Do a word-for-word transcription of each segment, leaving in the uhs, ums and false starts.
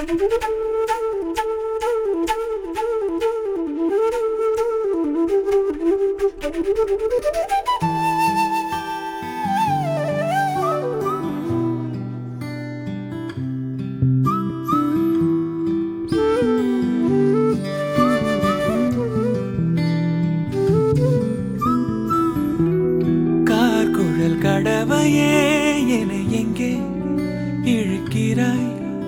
கடவையே என எங்கே இழுக்கிறாய்?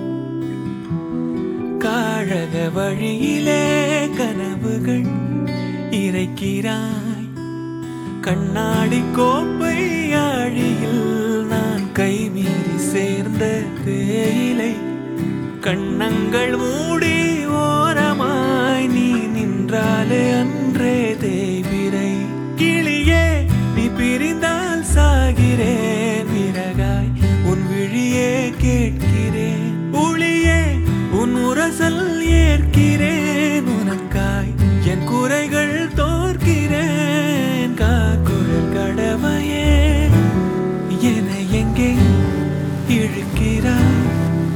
காழக வழியிலே கனவுகள் இறைக்கிறாய். கண்ணாடி கோப்பை ஆழியில் நான் கைமீறி சேர்ந்த தேயிலை. கண்ணங்கள் மூடி ஓரமாய் நீ நின்றாலே அன்றே தேய்பிரை. கிளியே நீ பிரிந்தால் சாகிறேன், விறகாய் உன் விழியே கேட்கிறேன். ஒளியே உன் உரசல் ஏற்கிறேன், உனக்காய் என் குறைகள் தோற்கிறேன். காக்குழல் கடவையே என எங்கே இழுக்கிறாய்?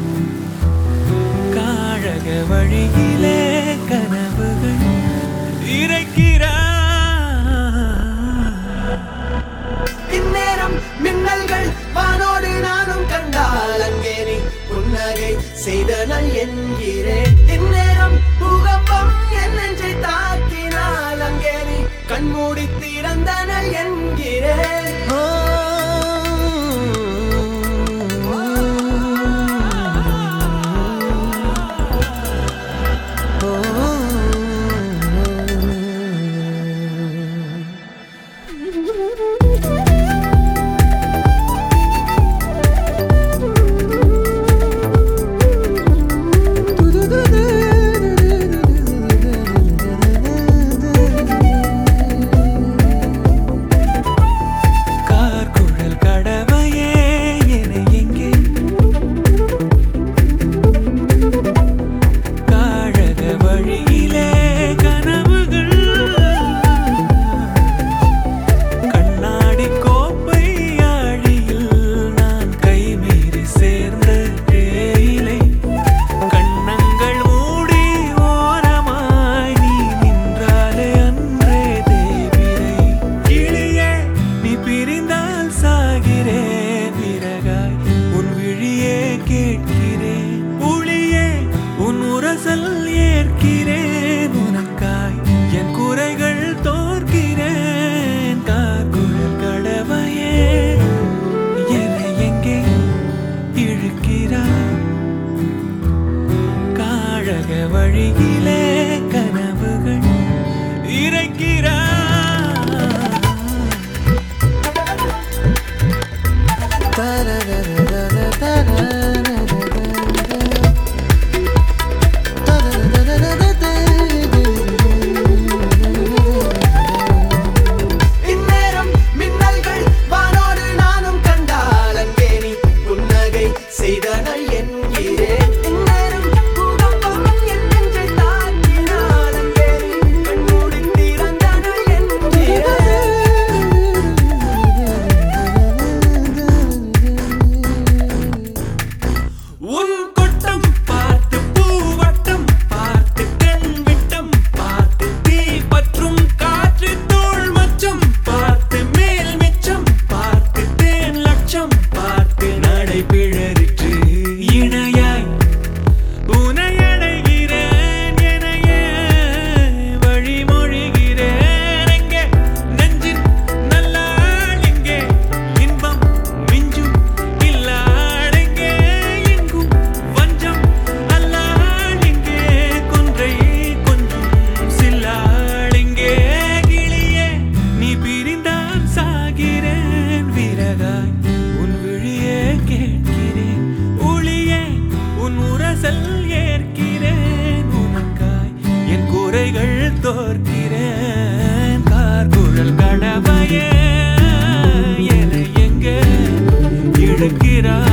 காழக வழியிலே கனவுகள் இறைக்கிறாய். இந்நேரம் மின்னல்கள் வானோடு நானும் கண்டால் அங்கே நீ புன்னகை செய்தனல் என்கிறேன். இந்நேரம் பூகம்பம் என் நெஞ்சை தாக்கினால் அங்கே நீ கண்மூடி திறந்தனல் என்கிறேன். ஏற்கிறேன், உனக்காய் என் குறைகள் தோற்கிறேன். காக்குழல் கடவையே என எங்கே இழுக்கிறாய்? காழக வழியிலே கனவுகள் இறைக்கிறாய். ஏற்கிறேன், உனக்காய் என் குறைகள் தோற்கிறேன். கார்குழல் கடவையே என எங்கே இழுக்கிறாய்?